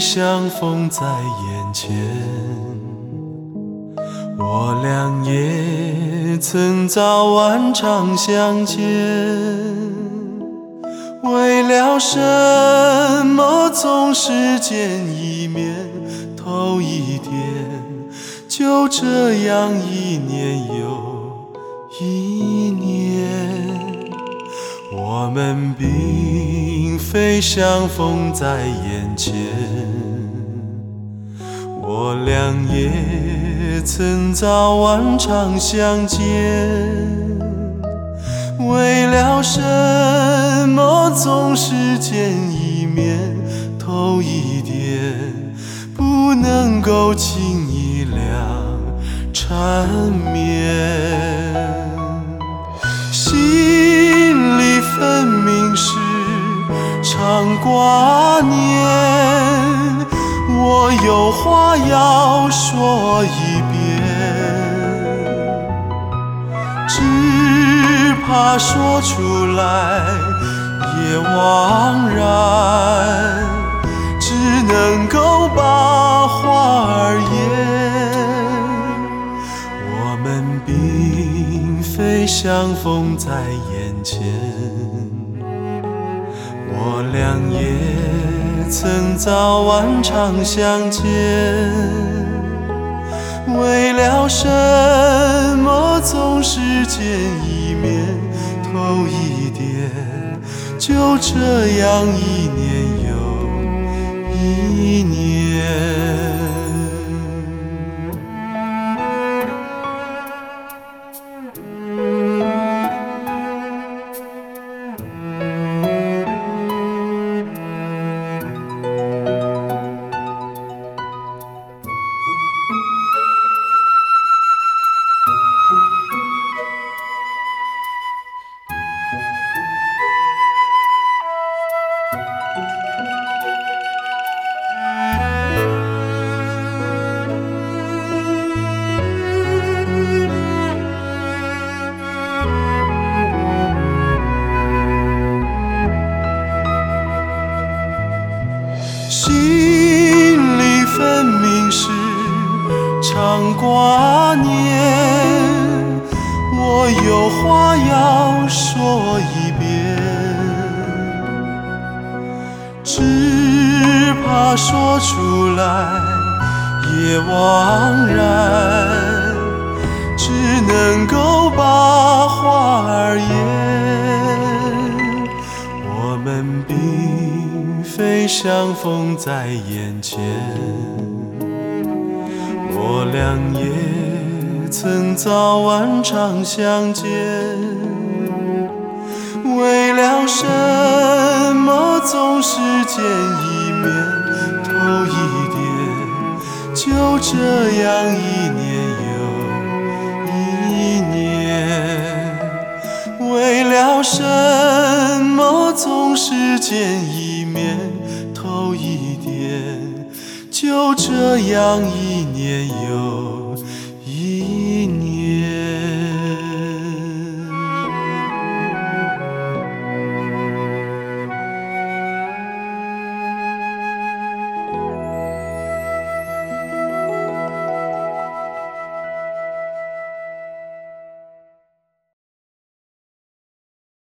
相逢在眼前。我俩也曾早晚常相见，为了什么总是见一面头一天，就这样一年又一年。我们并非相逢在眼前，我俩也曾早晚常相见，为了什么总是见一面头一点，不能够轻易两缠绵。心里分明是常挂念，我有话要说一遍，只怕说出来也枉然，只能够把话儿言。我们并非相逢在眼前，我俩也曾早晚常相见，为了什么总是见一面头一点，就这样一年又一年。心里分明是常挂念，我有话要说一遍，只怕说出来也枉然，只能够把话儿言。我们并非相逢在眼前，我俩也曾早晚常相见，为了什么总是见一面头一点，就这样一年又一年。为了什么总是见一面头一点，就这样一年又